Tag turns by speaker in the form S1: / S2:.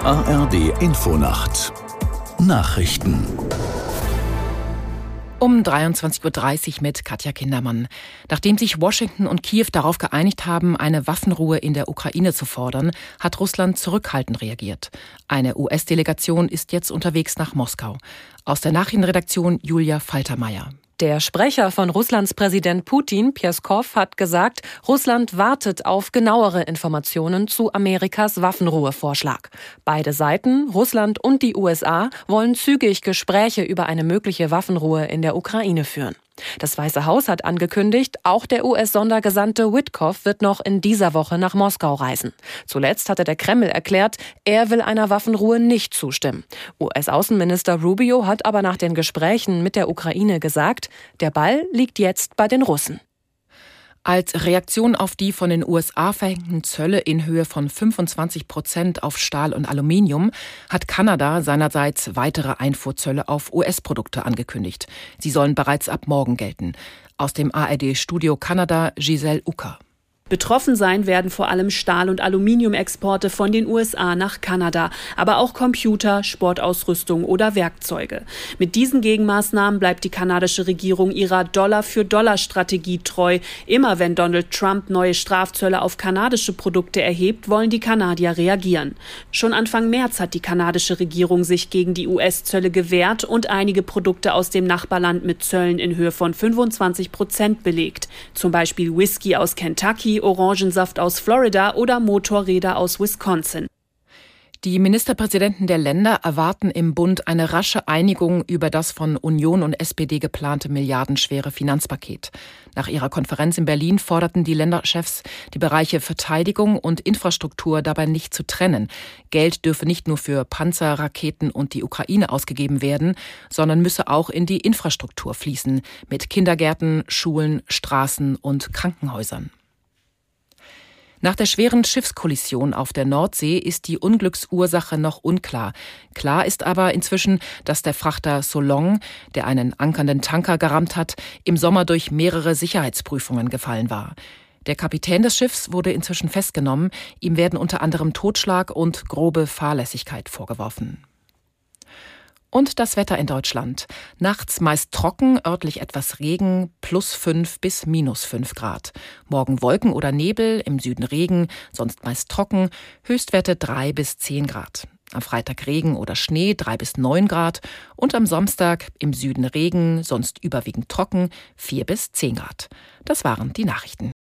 S1: ARD-Infonacht Nachrichten
S2: um 23:30 Uhr mit Katja Kindermann. Nachdem sich Washington und Kiew darauf geeinigt haben, eine Waffenruhe in der Ukraine zu fordern, hat Russland zurückhaltend reagiert. Eine US-Delegation ist jetzt unterwegs nach Moskau. Aus der Nachrichtenredaktion Julia Faltermeier.
S3: Der Sprecher von Russlands Präsident Putin, Pjeskow, hat gesagt, Russland wartet auf genauere Informationen zu Amerikas Waffenruhevorschlag. Beide Seiten, Russland und die USA, wollen zügig Gespräche über eine mögliche Waffenruhe in der Ukraine führen. Das Weiße Haus hat angekündigt, auch der US-Sondergesandte Witkoff wird noch in dieser Woche nach Moskau reisen. Zuletzt hatte der Kreml erklärt, er will einer Waffenruhe nicht zustimmen. US-Außenminister Rubio hat aber nach den Gesprächen mit der Ukraine gesagt, der Ball liegt jetzt bei den Russen.
S2: Als Reaktion auf die von den USA verhängten Zölle in Höhe von 25% auf Stahl und Aluminium hat Kanada seinerseits weitere Einfuhrzölle auf US-Produkte angekündigt. Sie sollen bereits ab morgen gelten. Aus dem ARD-Studio Kanada Giselle Ucker.
S4: Betroffen sein werden vor allem Stahl- und Aluminiumexporte von den USA nach Kanada, aber auch Computer, Sportausrüstung oder Werkzeuge. Mit diesen Gegenmaßnahmen bleibt die kanadische Regierung ihrer Dollar-für-Dollar-Strategie treu. Immer wenn Donald Trump neue Strafzölle auf kanadische Produkte erhebt, wollen die Kanadier reagieren. Schon Anfang März hat die kanadische Regierung sich gegen die US-Zölle gewehrt und einige Produkte aus dem Nachbarland mit Zöllen in Höhe von 25% belegt. Zum Beispiel Whisky aus Kentucky, Orangensaft aus Florida oder Motorräder aus Wisconsin.
S2: Die Ministerpräsidenten der Länder erwarten im Bund eine rasche Einigung über das von Union und SPD geplante milliardenschwere Finanzpaket. Nach ihrer Konferenz in Berlin forderten die Länderchefs, die Bereiche Verteidigung und Infrastruktur dabei nicht zu trennen. Geld dürfe nicht nur für Panzer, Raketen und die Ukraine ausgegeben werden, sondern müsse auch in die Infrastruktur fließen, mit Kindergärten, Schulen, Straßen und Krankenhäusern. Nach der schweren Schiffskollision auf der Nordsee ist die Unglücksursache noch unklar. Klar ist aber inzwischen, dass der Frachter Solong, der einen ankernden Tanker gerammt hat, im Sommer durch mehrere Sicherheitsprüfungen gefallen war. Der Kapitän des Schiffs wurde inzwischen festgenommen. Ihm werden unter anderem Totschlag und grobe Fahrlässigkeit vorgeworfen. Und das Wetter in Deutschland. Nachts meist trocken, örtlich etwas Regen, +5 bis -5 Grad. Morgen Wolken oder Nebel, im Süden Regen, sonst meist trocken, Höchstwerte 3 bis 10 Grad. Am Freitag Regen oder Schnee, 3 bis 9 Grad. Und am Samstag im Süden Regen, sonst überwiegend trocken, 4 bis 10 Grad. Das waren die Nachrichten.